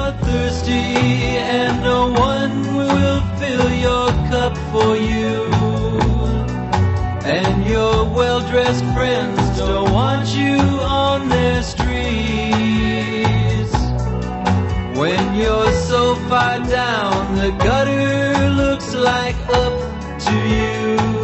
you're thirsty and no one will fill your cup for you, and your well-dressed friends don't want you on their streets. When you're so far down, the gutter looks like up to you.